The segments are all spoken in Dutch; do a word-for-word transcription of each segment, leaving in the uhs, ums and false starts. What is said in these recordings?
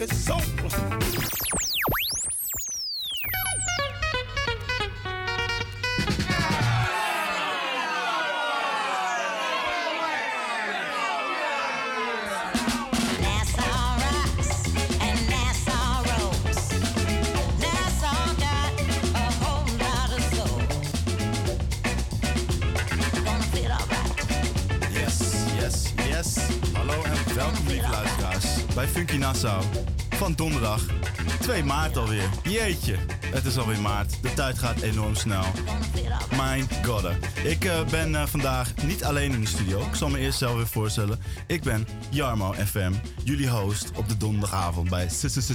motherfucking soul. Bij Funky Nassau. Van donderdag twee maart alweer. Jeetje, het is alweer maart. De tijd gaat enorm snel. Mijn god. Ik uh, ben uh, vandaag niet alleen in de studio. Ik zal me eerst zelf weer voorstellen. Ik ben Jarmo F M, jullie host op de donderdagavond bij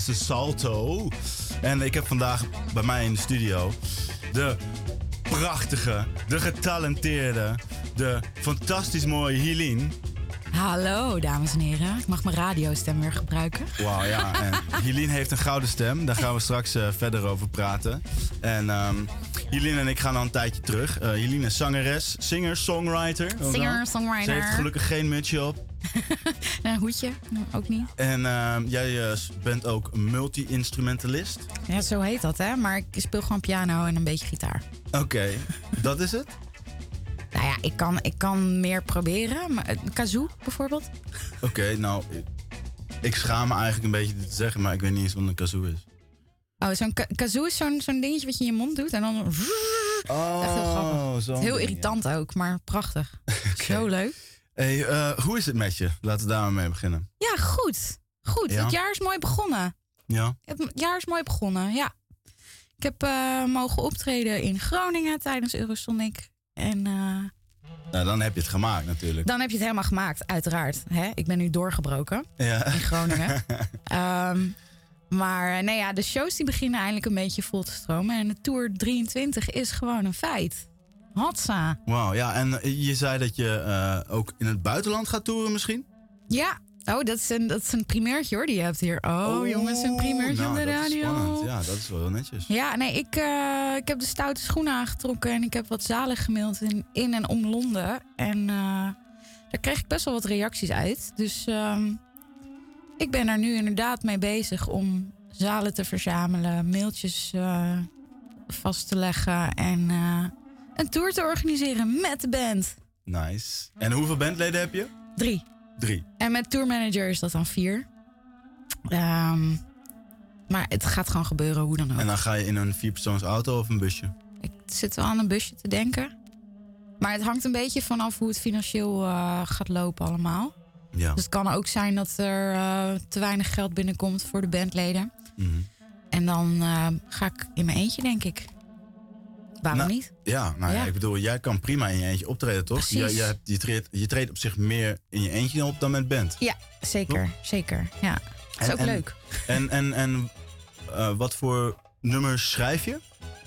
Salto. En ik heb vandaag bij mij in de studio de prachtige, de getalenteerde, de fantastisch mooie Helene. Hallo, dames en heren. Ik mag mijn radiostem weer gebruiken. Wauw, ja. En Helene heeft een gouden stem. Daar gaan we straks uh, verder over praten. En um, Helene en ik gaan al een tijdje terug. Uh, Helene is zangeres, singer, songwriter. Singer, songwriter. Ze heeft gelukkig geen mutsje op. Een hoedje, ook niet. En uh, jij uh, bent ook multi-instrumentalist. Ja, zo heet dat, hè. Maar ik speel gewoon piano en een beetje gitaar. Oké, okay. Dat is het? Nou ja, ik kan, ik kan meer proberen. Maar, kazoo bijvoorbeeld. Oké, okay, nou, ik, ik schaam me eigenlijk een beetje dit te zeggen, maar ik weet niet eens wat een kazoo is. Oh, zo'n ka- kazoo is zo'n, zo'n dingetje wat je in je mond doet en dan... Oh, echt heel grappig. zo. Heel irritant ja. ook, maar prachtig. Okay. Zo leuk. Hey, uh, hoe is het met je? Laten we daar maar mee beginnen. Ja, goed. Goed, ja? Het jaar is mooi begonnen. Ja? Het jaar is mooi begonnen, ja. Ik heb uh, mogen optreden in Groningen tijdens Eurosonic. En uh, nou, dan heb je het gemaakt natuurlijk. Dan heb je het helemaal gemaakt, uiteraard. Hè? Ik ben nu doorgebroken ja. in Groningen. um, maar nee, ja, de shows die beginnen eindelijk een beetje vol te stromen. En de Tour drieëntwintig is gewoon een feit. Hatsa. Wauw, ja. En je zei dat je uh, ook in het buitenland gaat toeren misschien? Ja. Oh, dat is, een, dat is een primeurtje hoor, die je hebt hier. Oh, oh jongens, een primeurtje nou, op de radio. Dat is spannend. Ja, dat is wel heel netjes. Ja, nee, ik, uh, ik heb de stoute schoenen aangetrokken en ik heb wat zalen gemaild in, in en om Londen. En uh, daar kreeg ik best wel wat reacties uit. Dus um, ik ben er nu inderdaad mee bezig om zalen te verzamelen, mailtjes uh, vast te leggen en uh, een tour te organiseren met de band. Nice. En hoeveel bandleden heb je? Drie. Drie. En met tourmanager is dat dan vier. Um, maar het gaat gewoon gebeuren, hoe dan ook. En dan ga je in een vierpersoons auto of een busje? Ik zit wel aan een busje te denken. Maar het hangt een beetje vanaf hoe het financieel uh, gaat lopen allemaal. Ja. Dus het kan ook zijn dat er uh, te weinig geld binnenkomt voor de bandleden. Mm-hmm. En dan uh, ga ik in mijn eentje, denk ik. Waarom nou, niet? Ja, nou ja. ja, ik bedoel, jij kan prima in je eentje optreden, toch? Je, je, hebt, je, treedt, je treedt op zich meer in je eentje op dan met band. Ja, zeker. Toch? Zeker, ja. Dat is en, ook en, leuk. En, en, en uh, wat voor nummers schrijf je?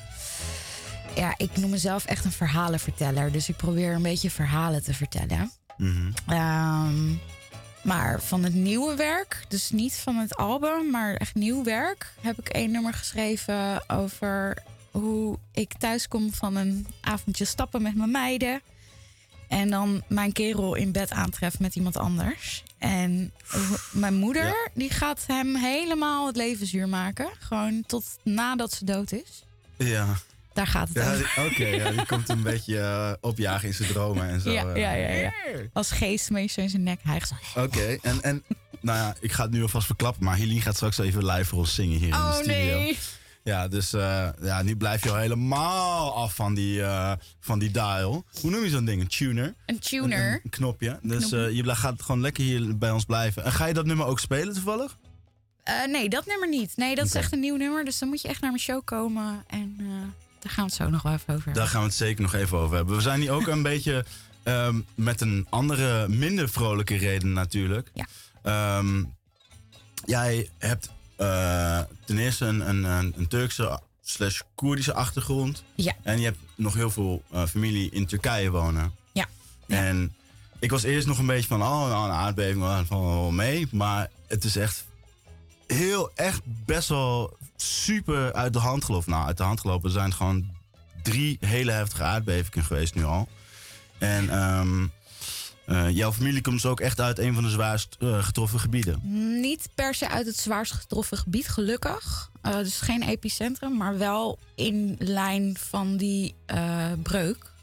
Ja, ik noem mezelf echt een verhalenverteller. Dus ik probeer een beetje verhalen te vertellen. Mm-hmm. Um, maar van het nieuwe werk, dus niet van het album, maar echt nieuw werk, heb ik één nummer geschreven over hoe ik thuis kom van een avondje stappen met mijn meiden. En dan mijn kerel in bed aantref met iemand anders. En mijn moeder, ja. die gaat hem helemaal het leven zuur maken. Gewoon tot nadat ze dood is. Ja. Daar gaat het ja, over. Oké, okay, ja, die komt een beetje uh, opjagen in zijn dromen en zo. Ja, ja, ja, ja. Als geestmeester in zijn nek hijgt. Oké, okay, en, en nou ja, ik ga het nu alvast verklappen. Maar Helene gaat straks even live voor ons zingen hier oh, in de studio. Nee. Ja, dus uh, ja, nu blijf je al helemaal af van die, uh, van die dial. Hoe noem je zo'n ding? Een tuner? Een tuner. Een, een knopje. Dus uh, je gaat gewoon lekker hier bij ons blijven. En ga je dat nummer ook spelen toevallig? Uh, nee, dat nummer niet. Nee, dat okay. is echt een nieuw nummer. Dus dan moet je echt naar mijn show komen. En uh, daar gaan we het zo nog wel even over hebben. Daar gaan we het zeker nog even over hebben. We zijn hier ook een beetje um, met een andere, minder vrolijke reden natuurlijk. Ja. Um, jij hebt... Uh, ten eerste een, een, een Turkse slash Koerdische achtergrond. Ja. En je hebt nog heel veel uh, familie in Turkije wonen. Ja. ja. En ik was eerst nog een beetje van, oh, nou, een aardbeving, dat valt wel mee. Maar het is echt heel, echt best wel super uit de hand gelopen. Nou, uit de hand gelopen. Er zijn gewoon drie hele heftige aardbevingen geweest nu al. En um, Uh, jouw familie komt dus ook echt uit een van de zwaarst uh, getroffen gebieden? Niet per se uit het zwaarst getroffen gebied, gelukkig. Uh, dus geen epicentrum, maar wel in lijn van die uh, breuk.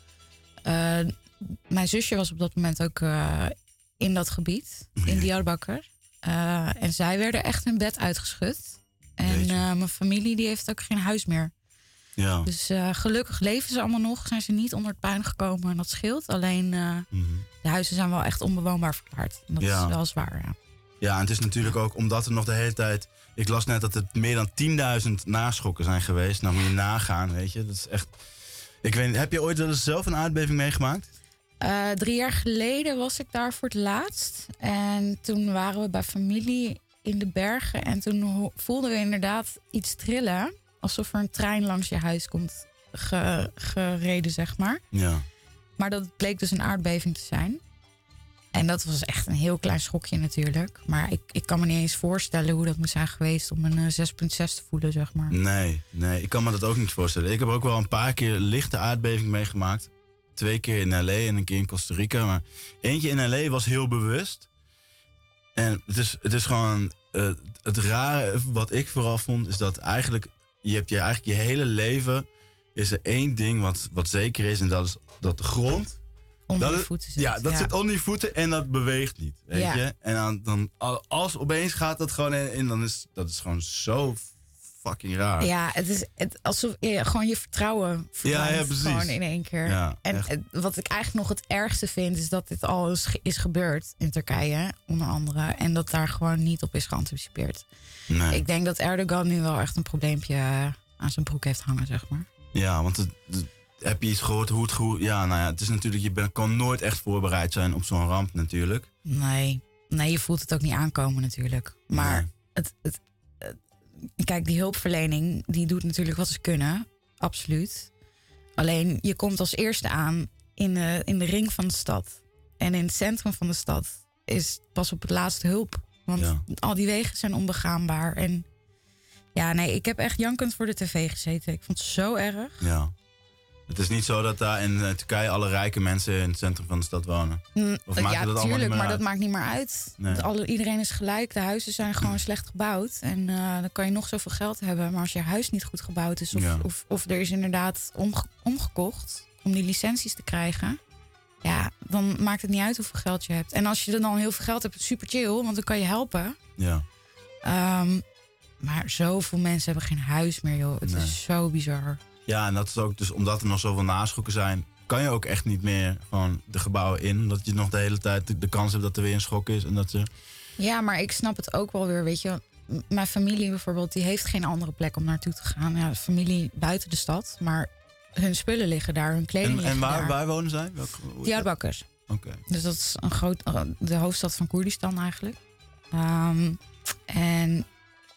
Uh, mijn zusje was op dat moment ook uh, in dat gebied, nee. in Diyarbakir. Uh, en zij werden echt hun bed uitgeschud. En uh, mijn familie die heeft ook geen huis meer. Ja. Dus uh, gelukkig leven ze allemaal nog. Zijn ze niet onder het puin gekomen en dat scheelt. Alleen uh, mm-hmm. de huizen zijn wel echt onbewoonbaar verklaard. En dat ja. is wel zwaar, ja. Ja, en het is natuurlijk ook omdat er nog de hele tijd... Ik las net dat het meer dan tienduizend naschokken zijn geweest. Nou moet je nagaan, weet je. Dat is echt... Ik weet niet, heb je ooit wel eens zelf een aardbeving meegemaakt? Uh, drie jaar geleden was ik daar voor het laatst. En toen waren we bij familie in de bergen. En toen ho- voelden we inderdaad iets trillen. Alsof er een trein langs je huis komt ge- gereden, zeg maar. Ja. Maar dat bleek dus een aardbeving te zijn. En dat was echt een heel klein schokje natuurlijk. Maar ik, ik kan me niet eens voorstellen hoe dat moet zijn geweest... om een uh, zes komma zes te voelen, zeg maar. Nee, nee, ik kan me dat ook niet voorstellen. Ik heb ook wel een paar keer lichte aardbeving meegemaakt. Twee keer in L A en een keer in Costa Rica. Maar eentje in L A was heel bewust. En het is, het is gewoon... Uh, het rare wat ik vooral vond, is dat eigenlijk... Je hebt je eigenlijk je hele leven... is er één ding wat, wat zeker is... en dat is dat de grond... Onder dat je voeten zit. Ja, dat ja. zit onder je voeten en dat beweegt niet. Weet ja. je? En dan, dan, als opeens gaat dat gewoon in, dan is dat is gewoon zo fucking raar. Ja, het is het, alsof je gewoon je vertrouwen verdwijnt. Ja, ja, precies. Gewoon in één keer. Ja, en het, wat ik eigenlijk nog het ergste vind, is dat dit al is, is gebeurd in Turkije, onder andere. En dat daar gewoon niet op is geanticipeerd. Nee. Ik denk dat Erdogan nu wel echt een probleempje aan zijn broek heeft hangen, zeg maar. Ja, want het, het, heb je iets gehoord hoe het goed... Ja, nou ja, het is natuurlijk... Je ben, kan nooit echt voorbereid zijn op zo'n ramp natuurlijk. Nee, nee, je voelt het ook niet aankomen natuurlijk. Maar nee. het, het, het, kijk, die hulpverlening, die doet natuurlijk wat ze kunnen. Absoluut. Alleen, je komt als eerste aan in de, in de ring van de stad. En in het centrum van de stad is pas op het laatste hulp. Want ja. al die wegen zijn onbegaanbaar. En ja, nee, ik heb echt jankend voor de tv gezeten. Ik vond het zo erg. Ja. Het is niet zo dat daar in Turkije alle rijke mensen in het centrum van de stad wonen. Of maakt ja, dat tuurlijk, maar uit? Dat maakt niet meer uit. Nee. Alle, iedereen is gelijk. De huizen zijn gewoon slecht gebouwd. En uh, dan kan je nog zoveel geld hebben. Maar als je huis niet goed gebouwd is... of, ja. of, of er is inderdaad omge- omgekocht om die licenties te krijgen... ja, dan maakt het niet uit hoeveel geld je hebt. En als je dan heel veel geld hebt, super chill, want dan kan je helpen. Ja. Um, maar zoveel mensen hebben geen huis meer, joh. Het nee. is zo bizar. Ja, en dat is ook dus omdat er nog zoveel naschokken zijn, kan je ook echt niet meer van de gebouwen in. Omdat je nog de hele tijd de, de kans hebt dat er weer een schok is. En dat ze... Ja, maar ik snap het ook wel weer, weet je. Mijn familie bijvoorbeeld, die heeft geen andere plek om naartoe te gaan. Ja, familie buiten de stad, maar hun spullen liggen daar, hun kleding en, ligt en waar, daar. waar wonen zij? Diyarbakir. Oké. Okay. Dus dat is een groot, de hoofdstad van Koerdistan eigenlijk. Um, en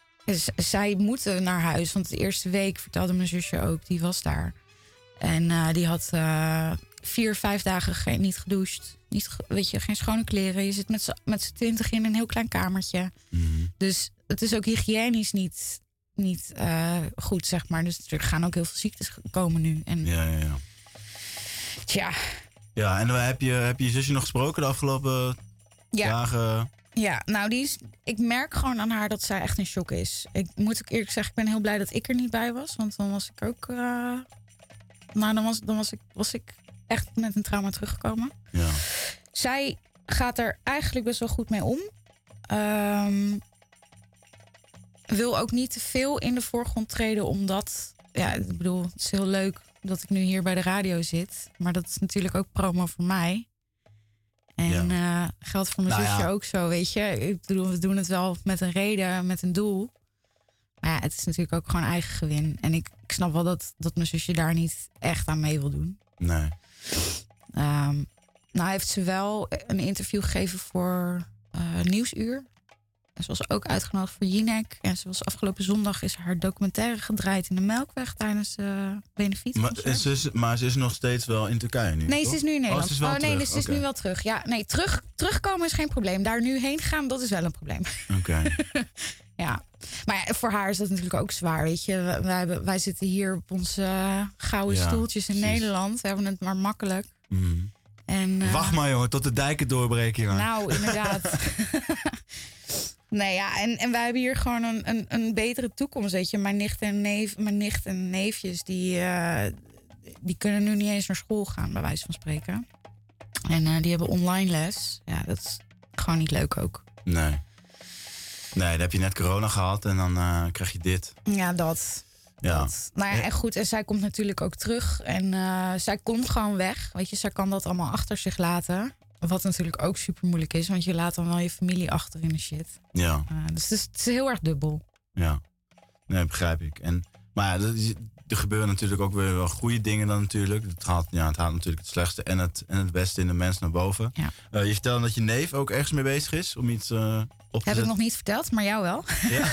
z- zij moeten naar huis, want de eerste week vertelde mijn zusje ook, die was daar. En uh, die had uh, vier, vijf dagen geen, niet gedoucht. Niet, weet je, geen schone kleren. Je zit met z'n, met z'n twintig in een heel klein kamertje. Mm-hmm. Dus het is ook hygiënisch niet, niet uh, goed, zeg maar. Dus er gaan ook heel veel ziektes komen nu. En, ja, ja, ja. Tja. Ja, en heb je, heb je je zusje nog gesproken de afgelopen ja. dagen? Ja, nou, die is, ik merk gewoon aan haar dat zij echt in shock is. Ik moet ook eerlijk zeggen, ik ben heel blij dat ik er niet bij was. Want dan was ik ook... Uh, nou, dan, was, dan was, ik, was ik echt met een trauma teruggekomen. Ja. Zij gaat er eigenlijk best wel goed mee om. Um, wil ook niet te veel in de voorgrond treden, omdat... Ja, ik bedoel, het is heel leuk dat ik nu hier bij de radio zit. Maar dat is natuurlijk ook promo voor mij. En ja. uh, geldt voor mijn nou zusje ja. ook zo, weet je. Ik bedoel, we doen het wel met een reden, met een doel. Maar ja, het is natuurlijk ook gewoon eigen gewin. En ik, ik snap wel dat, dat mijn zusje daar niet echt aan mee wil doen. Nee. Um, nou heeft ze wel een interview gegeven voor uh, Nieuwsuur. En ze was ook uitgenodigd voor Jinek. En ze was afgelopen zondag is haar documentaire gedraaid in de Melkweg tijdens de uh, Benefiet. Maar ze, is, maar ze is nog steeds wel in Turkije nu? Nee, toch? ze is nu in Nederland. Oh, ze is, oh, nee, terug. ze is okay. nu wel terug. Ja, nee, terug, terugkomen is geen probleem. Daar nu heen gaan, dat is wel een probleem. Oké. Okay. Ja, maar ja, voor haar is dat natuurlijk ook zwaar, weet je. Wij, wij, wij zitten hier op onze uh, gouden ja, stoeltjes in precies. Nederland. We hebben het maar makkelijk. Mm. En, uh, Wacht maar, jongen, tot de dijken doorbreken, jongen. Nou, inderdaad. Nee, ja, en, en wij hebben hier gewoon een, een, een betere toekomst, weet je. Mijn nicht en, neef, mijn nicht en neefjes, die, uh, die kunnen nu niet eens naar school gaan, bij wijze van spreken. En uh, die hebben online les. Ja, dat is gewoon niet leuk ook. Nee. Nee, dan heb je net corona gehad en dan uh, krijg je dit. Ja, dat. Ja. dat. Nou ja, en goed, en zij komt natuurlijk ook terug. En uh, zij komt gewoon weg. Weet je, zij kan dat allemaal achter zich laten. Wat natuurlijk ook super moeilijk is, want je laat dan wel je familie achter in de shit. Ja. Uh, dus het is, het is heel erg dubbel. Ja, nee, begrijp ik. En, maar ja, er gebeuren natuurlijk ook weer wel goede dingen dan natuurlijk. Het haalt, ja, het haalt natuurlijk het slechtste en het, en het beste in de mens naar boven. Ja. Uh, je vertelde dat je neef ook ergens mee bezig is om iets uh, op te Heb zetten. ik nog niet verteld, maar jou wel. Ja.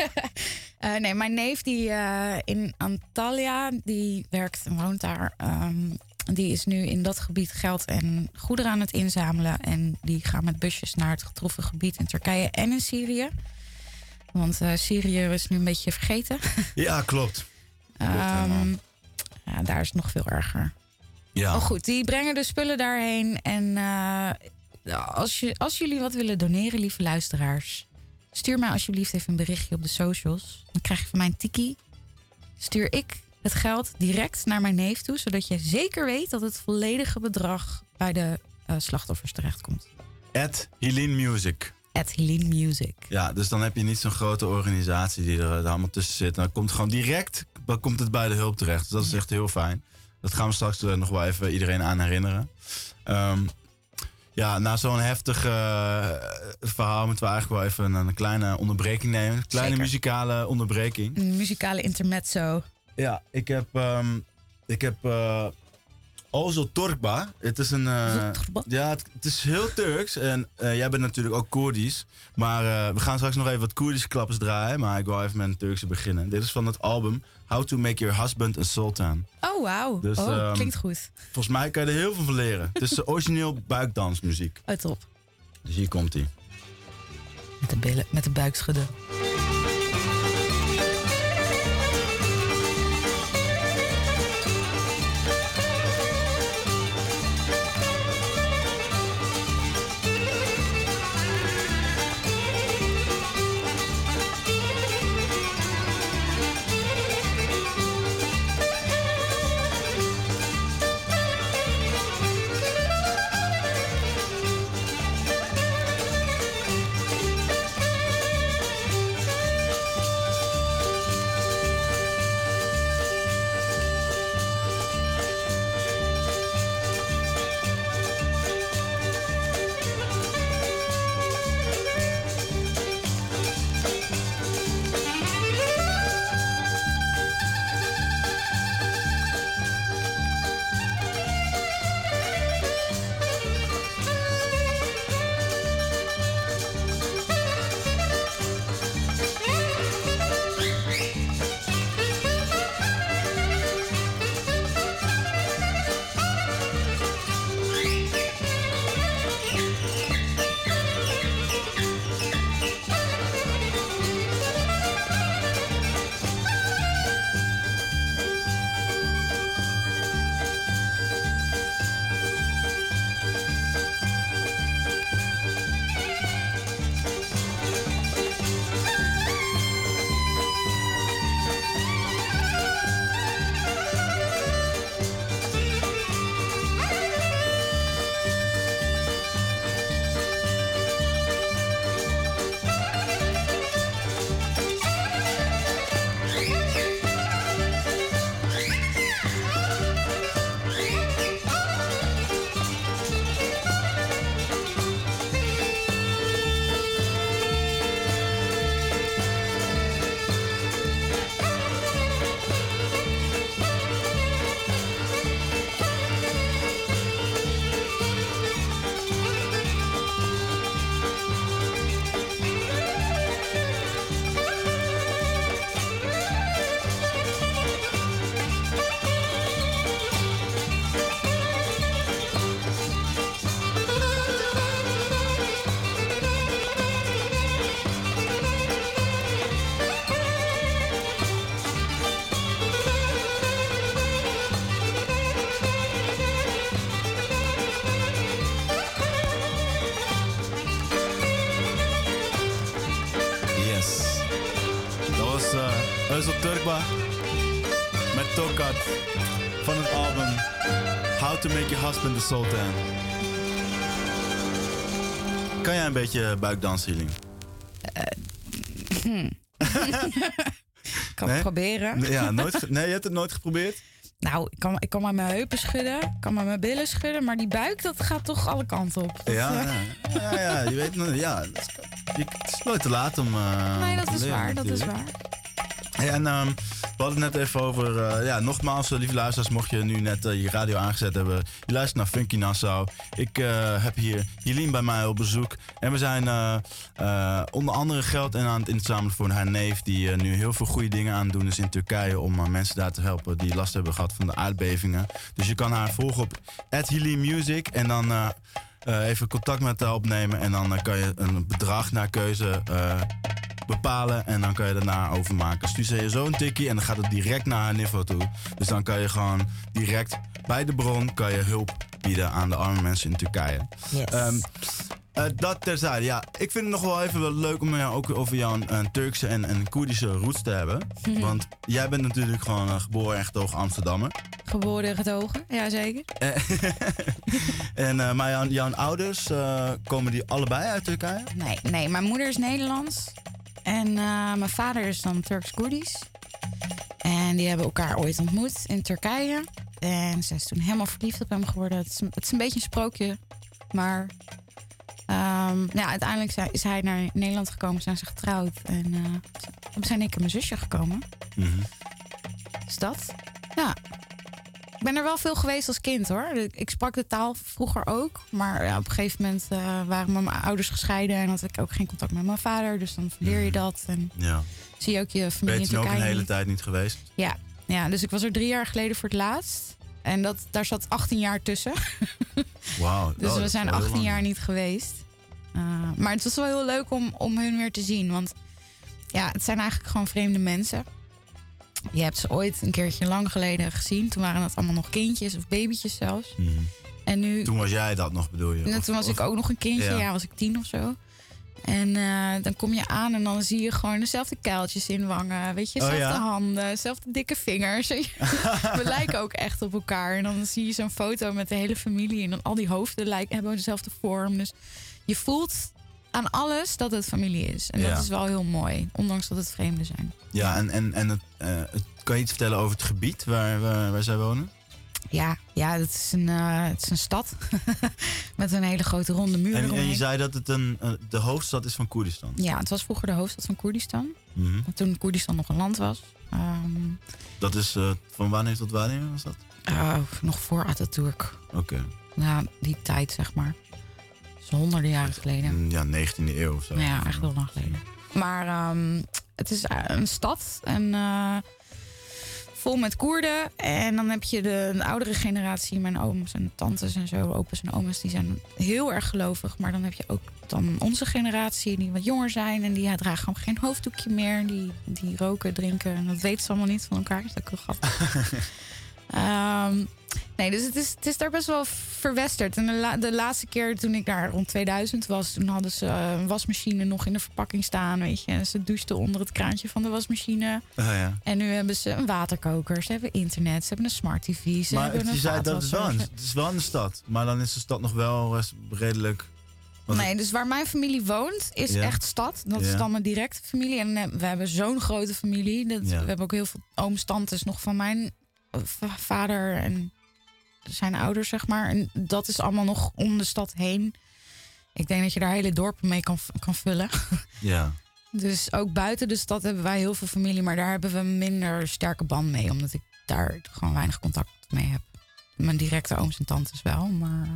uh, nee, mijn neef die uh, in Antalya, die werkt en woont daar. Um, die is nu in dat gebied geld en goederen aan het inzamelen. En die gaan met busjes naar het getroffen gebied in Turkije en in Syrië. Want uh, Syrië is nu een beetje vergeten. Ja, klopt. klopt um, ja, daar is het nog veel erger. Ja. Oh goed, die brengen de spullen daarheen. En uh, als, je, als jullie wat willen doneren, lieve luisteraars, stuur mij alsjeblieft even een berichtje op de socials. Dan krijg je van mij een tikkie. Stuur ik het geld direct naar mijn neef toe, zodat je zeker weet dat het volledige bedrag bij de uh, slachtoffers terechtkomt. At Helene Music. At Helene Music. Ja, dus dan heb je niet zo'n grote organisatie die er, er allemaal tussen zit. Dan komt gewoon direct dan komt het bij de hulp terecht. Dus dat is echt heel fijn. Dat gaan we straks uh, nog wel even iedereen aan herinneren. Um, ja, na zo'n heftig uh, verhaal moeten we eigenlijk wel even een, een kleine onderbreking nemen. Een kleine Zeker. muzikale onderbreking. Een muzikale intermezzo. Ja, ik heb... Um, ik heb uh, Ozo Torba. Het is een... Uh, ja, het, het is heel Turks. En uh, jij bent natuurlijk ook Koerdisch. Maar uh, we gaan straks nog even wat Koerdische klappers draaien. Maar ik wil even met een Turkse beginnen. Dit is van het album How to Make Your Husband a Sultan. Oh, wauw. Dus, oh, um, klinkt goed. Volgens mij kan je er heel veel van leren. Het is origineel buikdansmuziek. Oh, top. Dus hier komt hij. Met de billen, met de buik schudden. Özal Turkba met Tokat van het album How to Make Your Husband the Sultan. Kan jij een beetje buikdansen, Helene? Uh, hmm. Ik kan nee? het proberen. Ja, nooit, nee, je hebt het nooit geprobeerd? Nou, ik kan, ik kan maar mijn heupen schudden, ik kan maar mijn billen schudden, maar die buik, dat gaat toch alle kanten op. Dat, ja, uh... ja, ja, ja, je weet ja, het is nooit te laat om uh, Nee, dat te is leren, waar, dat is waar. Hey, en um, we hadden het net even over, uh, ja, nogmaals, uh, lieve luisteraars, mocht je nu net uh, je radio aangezet hebben, je luistert naar Funky Nassau. Ik uh, heb hier Helene bij mij op bezoek en we zijn uh, uh, onder andere geld en aan het inzamelen voor haar neef, die uh, nu heel veel goede dingen aan het doen is in Turkije om uh, mensen daar te helpen die last hebben gehad van de aardbevingen. Dus je kan haar volgen op at Helene Music en dan uh, uh, even contact met haar opnemen en dan uh, kan je een bedrag naar keuze uh, bepalen en dan kan je daarna overmaken. Stuur ze je zo een tikkie en dan gaat het direct naar haar niveau toe. Dus dan kan je gewoon direct bij de bron kan je hulp bieden aan de arme mensen in Turkije. Yes. Um, uh, dat terzijde. Ja, ik vind het nog wel even wel leuk om jou ook over jouw uh, Turkse en, en Koerdische roots te hebben. Mm-hmm. Want jij bent natuurlijk gewoon uh, geboren en getogen Amsterdammer. Geboren en getogen, ja zeker. en, uh, maar jouw, jouw ouders, uh, komen die allebei uit Turkije? Nee, nee, mijn moeder is Nederlands. En uh, mijn vader is dan Turks-Koerdisch. En die hebben elkaar ooit ontmoet in Turkije. En ze is toen helemaal verliefd op hem geworden. Het is, het is een beetje een sprookje. Maar um, ja, uiteindelijk zijn, is hij naar Nederland gekomen. Zijn ze getrouwd. En uh, toen zijn ik en mijn zusje gekomen. Mm-hmm. Dus dat. Ja. Ik ben er wel veel geweest als kind, hoor. Ik sprak de taal vroeger ook. Maar ja, op een gegeven moment uh, waren mijn ouders gescheiden. En had ik ook geen contact met mijn vader. Dus dan leer je dat. En ja. zie je ook je familie in Turkije. Ben je ook een hele niet. tijd niet geweest? Ja. ja, dus ik was er drie jaar geleden voor het laatst. En dat, daar zat achttien jaar tussen. Wauw. Dus oh, we zijn achttien jaar lang. niet geweest. Uh, maar het was wel heel leuk om, om hun weer te zien. Want ja, het zijn eigenlijk gewoon vreemde mensen. Je hebt ze ooit een keertje lang geleden gezien. Toen waren het allemaal nog kindjes of babytjes zelfs. Mm. En nu, toen was jij dat nog, bedoel je? En of, toen was of, ik ook nog een kindje. Ja, ja was ik tien of zo. En uh, dan kom je aan en dan zie je gewoon dezelfde kuiltjes in wangen. Weet je, dezelfde oh, ja? handen, dezelfde dikke vingers. We lijken ook echt op elkaar. En dan zie je zo'n foto met de hele familie. En dan al die hoofden lijken, hebben dezelfde vorm. Dus je voelt aan alles dat het familie is. En ja. dat is wel heel mooi. Ondanks dat het vreemden zijn. Ja, en, en, en het, uh, het, kan je iets vertellen over het gebied waar, waar, waar zij wonen? Ja, ja, het is een, uh, het is een stad met een hele grote ronde muur. En, en je zei dat het een, uh, de hoofdstad is van Koerdistan? Ja, het was vroeger de hoofdstad van Koerdistan. Mm-hmm. Toen Koerdistan nog een land was. Um, dat is uh, van wanneer tot wanneer was dat? Uh, nog voor Atatürk. Oké. Okay. Ja, die tijd zeg maar. Dus honderden jaren geleden. Ja, negentiende eeuw of zo. Ja, echt wel lang geleden. Maar um, het is een stad en uh, vol met Koerden. En dan heb je de, de oudere generatie, mijn ooms en tantes en zo, opa's en oma's, die zijn heel erg gelovig. Maar dan heb je ook dan onze generatie die wat jonger zijn en die ja, dragen gewoon geen hoofddoekje meer. Die, die roken, drinken en dat weten ze allemaal niet van elkaar. Dus dat is ook heel grappig. um, nee, dus het is, het is daar best wel verwesterd. En de, la, de laatste keer toen ik daar rond tweeduizend was, toen hadden ze een wasmachine nog in de verpakking staan, weet je. En ze douchten onder het kraantje van de wasmachine. Oh, ja. En nu hebben ze een waterkoker, ze hebben internet, ze hebben een smart tv. Ze maar hebben je een zei dat is wel een, het is wel een stad, maar dan is de stad nog wel redelijk. Nee, dus waar mijn familie woont is ja. echt stad. Dat ja. is dan mijn directe familie. En we hebben zo'n grote familie. Dat, ja. We hebben ook heel veel ooms, tantes nog van mijn vader en zijn ouders, zeg maar. En dat is allemaal nog om de stad heen. Ik denk dat je daar hele dorpen mee kan, kan vullen. Ja. Dus ook buiten de stad hebben wij heel veel familie. Maar daar hebben we minder sterke band mee. Omdat ik daar gewoon weinig contact mee heb. Mijn directe ooms en tantes wel, maar...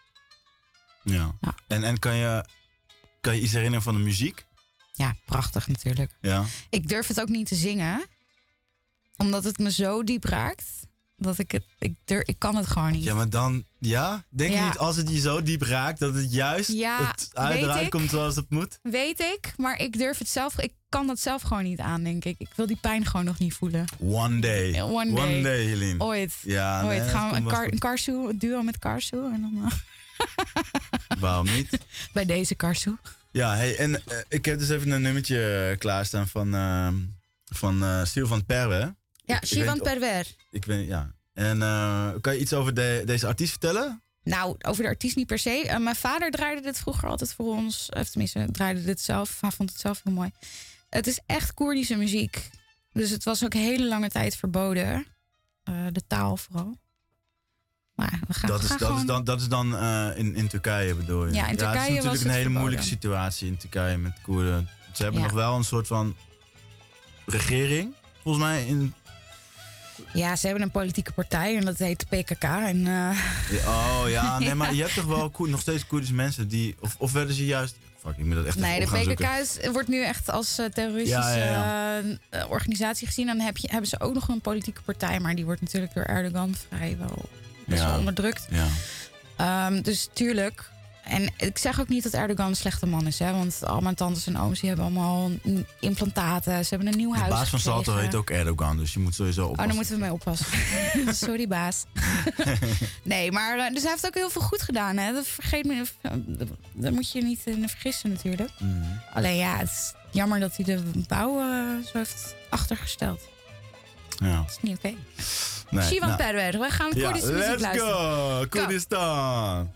Ja. ja. En, en kan, je, kan je iets herinneren van de muziek? Ja, prachtig natuurlijk. Ja. Ik durf het ook niet te zingen. Omdat het me zo diep raakt. Dat ik het... Ik, durf, ik kan het gewoon niet. Ja, maar dan... Ja? Denk ja. je niet als het je zo diep raakt... dat het juist ja, het uit eruit komt zoals het moet? Weet ik. Maar ik durf het zelf... Ik kan dat zelf gewoon niet aan, denk ik. Ik wil die pijn gewoon nog niet voelen. One day. One day. One day, Helene. Ooit. Ja, Ooit. Nee, gaan we een, kar, een Karsu, een duo met Karsu. En dan... Uh... Waarom niet? Bij deze Karsu. Ja, hey, en uh, ik heb dus even een nummertje klaarstaan van, uh, van uh, Sylvain Perwer. Ja, Sylvain Perwer. Ik weet ja. En uh, kan je iets over de, deze artiest vertellen? Nou, over de artiest niet per se. Uh, mijn vader draaide dit vroeger altijd voor ons. Of tenminste, draaide dit zelf. Hij vond het zelf heel mooi. Het is echt Koerdische muziek. Dus het was ook hele lange tijd verboden. Uh, de taal vooral. Maar we gaan, dat, we is, gaan dat, gewoon... is dan, dat is dan uh, in, in Turkije bedoel je? Ja, in Turkije ja, het is natuurlijk was een hele verboden. moeilijke situatie in Turkije met Koerden. Ze hebben Ja. nog wel een soort van regering, volgens mij. In... Ja, ze hebben een politieke partij en dat heet de P K K. En, uh... ja, oh ja, nee, maar je hebt toch wel Koer, nog steeds Koerdische mensen die... Of, of werden ze juist... Fuck, ik moet dat echt Nee, even de op gaan P K K zoeken. is, wordt nu echt als uh, terroristische Ja, ja, ja. uh, organisatie gezien. Dan heb je, hebben ze ook nog een politieke partij, maar die wordt natuurlijk door Erdogan vrijwel best Ja. wel onderdrukt. Ja. Um, dus tuurlijk. En ik zeg ook niet dat Erdogan een slechte man is, hè, want al mijn tantes en ooms die hebben allemaal implantaten. Ze hebben een nieuw De huis baas van gekregen. Salto heet ook Erdogan, dus je moet sowieso oppassen. Oh, dan moeten we mee oppassen. Sorry, baas. Nee, maar uh, dus hij heeft ook heel veel goed gedaan. Hè? Dat vergeet me. Daar moet je niet in vergissen, natuurlijk. Mm. Alleen ja, het is jammer dat hij de bouw uh, zo heeft achtergesteld. Ja. Dat is niet oké. Okay. Nee, Sylvain nou. Perwer, we gaan Koerdische ja, muziek let's luisteren. go! Koerdistan!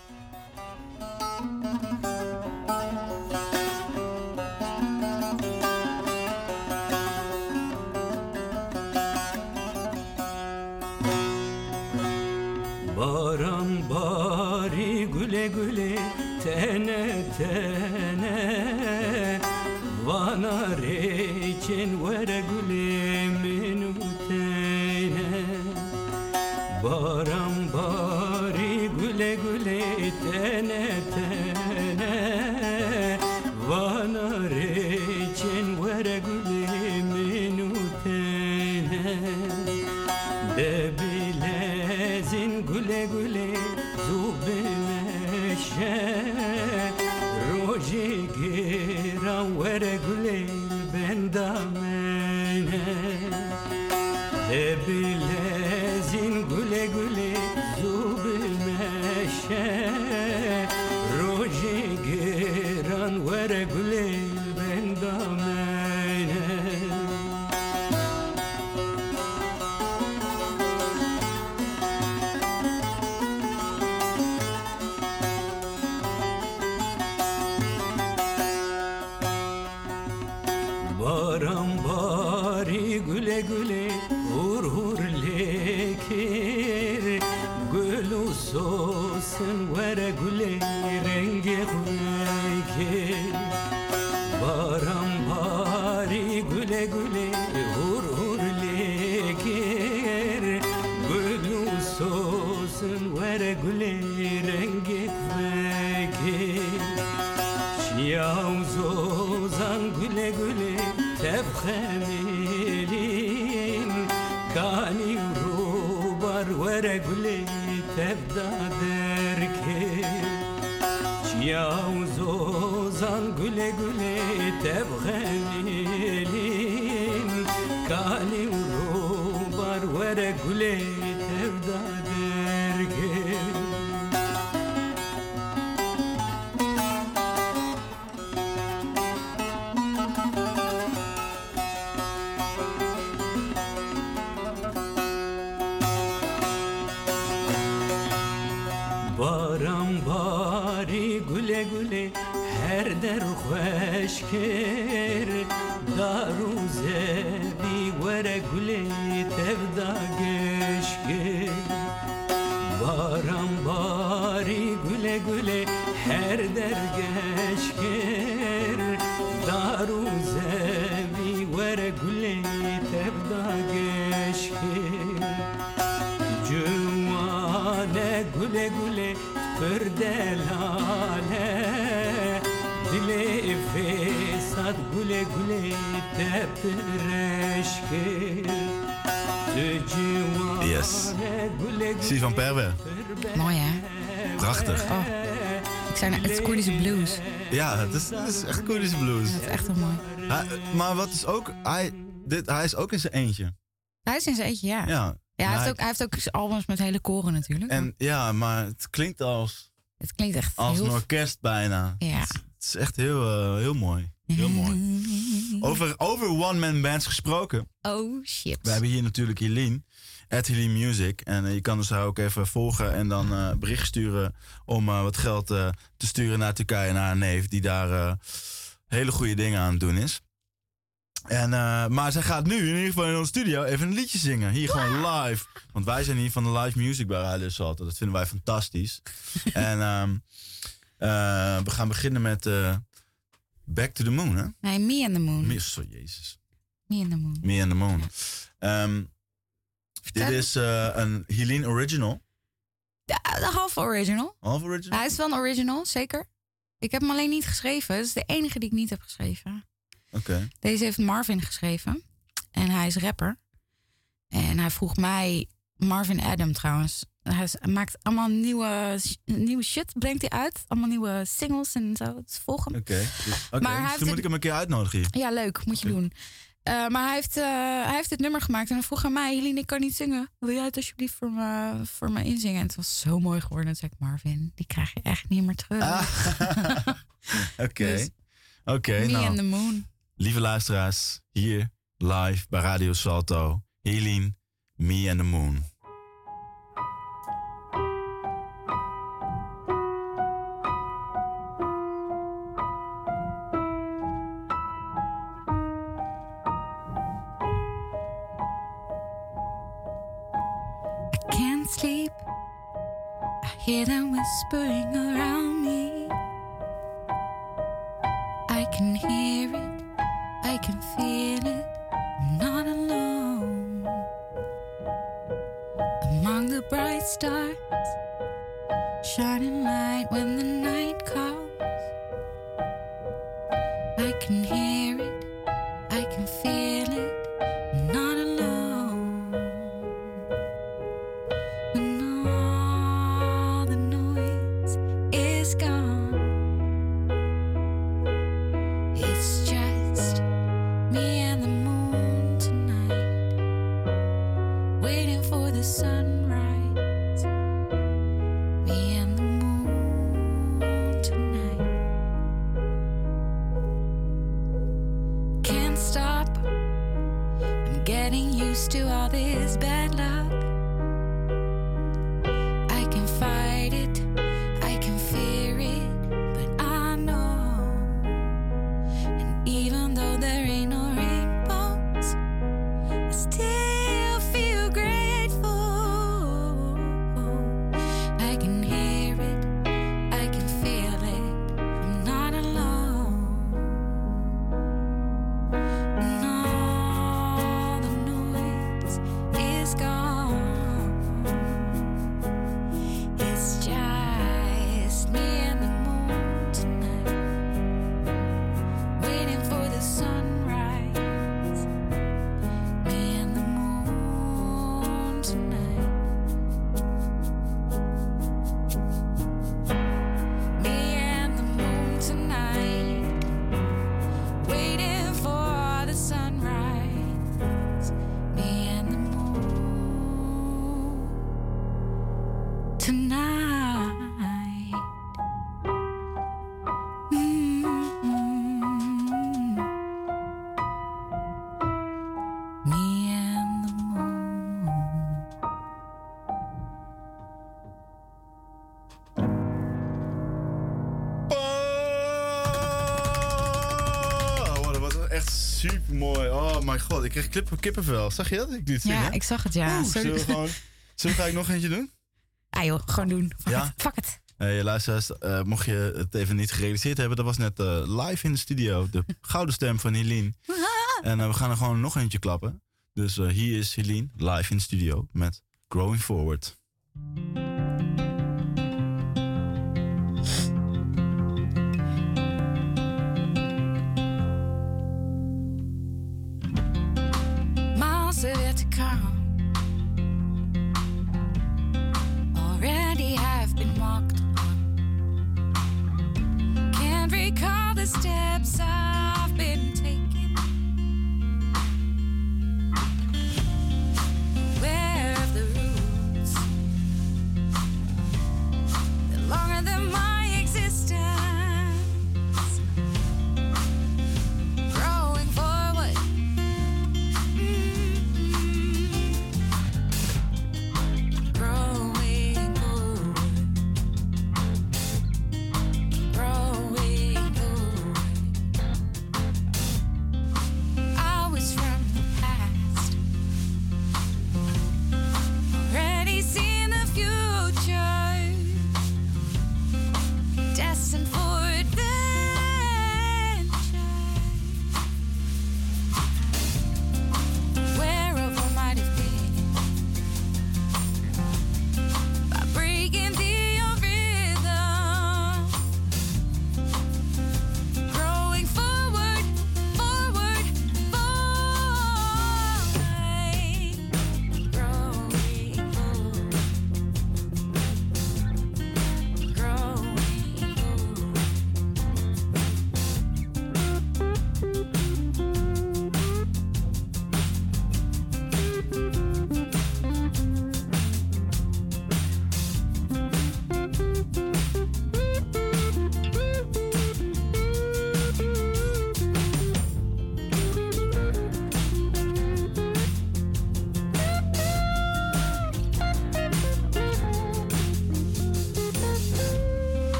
Baran bari güle güle tene tene Vana reçin vere güle minutene Baran bari güle güle tene tene Vana reçin vere güle minutene De bilezin güle güle zube meşe Roji giran vere güle bendamene De bilezin güle güle zube meşe Roji giran vere güle bendamene Baran bari güle güle hur hur lekir Gül olsun vere güle rengi lekir Baran bari güle güle hur hur lekir Gül olsun vere güle rengi lekir Şiyavzozan güle güle tebxemilin Kani rubar vere güle tebda derke Şiyavzozan güle güle tebxemilin Kani rubar vere güle tebda derke Baran bari güle güle her der hoş ker Daru zebi vere güle tevda geşker Baran bari güle güle her der geşker Daru zebi vere güle tevda geşker Cumane güle güle perdelale Dile fesat güle güle tepreşker Yes. Sylvain Perwer. Mooi, hè? Prachtig. Oh. Ik zei, het is Koerdische blues. Ja, het is, het is echt Koerdische blues. Dat is echt heel mooi. Hij, maar wat is ook... Hij, dit, hij is ook in zijn eentje. Hij is in zijn eentje, ja. Ja. Ja, hij, heeft hij, ook, hij heeft ook albums met hele koren natuurlijk. En ja, maar het klinkt als... Het klinkt echt Als heel... een orkest bijna. Ja. Het, het is echt heel, uh, heel mooi. Heel mooi. Over, over one-man bands gesproken. Oh, shit. We hebben hier natuurlijk Helene, at Helene Music. En uh, je kan dus haar ook even volgen en dan uh, bericht sturen om uh, wat geld uh, te sturen naar Turkije, naar haar neef, die daar uh, hele goede dingen aan het doen is. En, uh, maar zij gaat nu in ieder geval in onze studio even een liedje zingen. Hier gewoon live. Want wij zijn hier van de live music bij Radio Salto. Dat vinden wij fantastisch. En um, uh, we gaan beginnen met uh, Back to the Moon, hè? Nee, Me and the Moon. Me, sorry, jezus. Me and the Moon. Me and the Moon. Um, dit is uh, een Helene original. Ja, de half original. Half original? Hij is wel een original, zeker. Ik heb hem alleen niet geschreven. Dat is de enige die ik niet heb geschreven. Oké. Okay. Deze heeft Marvin geschreven. En hij is rapper. En hij vroeg mij... Marvin Adam trouwens. Hij maakt allemaal nieuwe, nieuwe shit, brengt hij uit. Allemaal nieuwe singles en zo. Dus volg hem. Oké, okay. dus, okay. dus dan moet ik hem een keer uitnodigen hier. Ja, leuk. Moet je okay. doen. Uh, maar hij heeft, uh, hij heeft dit nummer gemaakt. En hij vroeg aan mij... Helene, ik kan niet zingen. Wil jij het alsjeblieft voor me, voor me inzingen? En het was zo mooi geworden. En toen zei ik... Marvin, die krijg je echt niet meer terug. Ah. Oké. Okay. Dus, Oké, okay, Me nou. and the Moon. Lieve luisteraars, hier live bij Radio Salto. Helene, Me and the Moon. I can't sleep. I hear them whispering around me. I can hear it, I can feel it, I'm not alone. Among the bright stars, shining light when the night comes. I can hear it, I can feel it, I'm not alone. When all the noise is gone, it's just me and the moon tonight, waiting for the sunrise. Me and the moon tonight. Can't stop, I'm getting used to all this bad luck. I can fight it, I can fear it, but I know. And even though there ain't no rainbows, I still feel grateful. I can hear it, I can feel it, I'm not alone. And all the noise is gone. It's just me and the moon tonight, waiting for the sunrise. Me and the moon tonight. Me and the moon tonight, waiting for the sunrise. Me and the moon tonight. Mm-hmm. Me and the moon. Oh, dat was echt super mooi. Oh mijn god, ik kreeg klippen, kippenvel. Zag je dat? Ik doe het zingen. Ja, ik zag het, ja. Oeh, zullen we gewoon... Zullen we gelijk nog eentje doen? Ah joh, gewoon doen. Fuck Ja? it. Fuck it. Hey, luisteraars, uh, mocht je het even niet gerealiseerd hebben, dat was net uh, live in de studio. De gouden stem van Helene. En uh, we gaan er gewoon nog eentje klappen. Dus uh, hier is Helene live in de studio met Growing Forward. Miles are yet to come. Already have been walked on. Can't recall the steps I've been taking. Where have the roots? They're longer than my existence. Growing for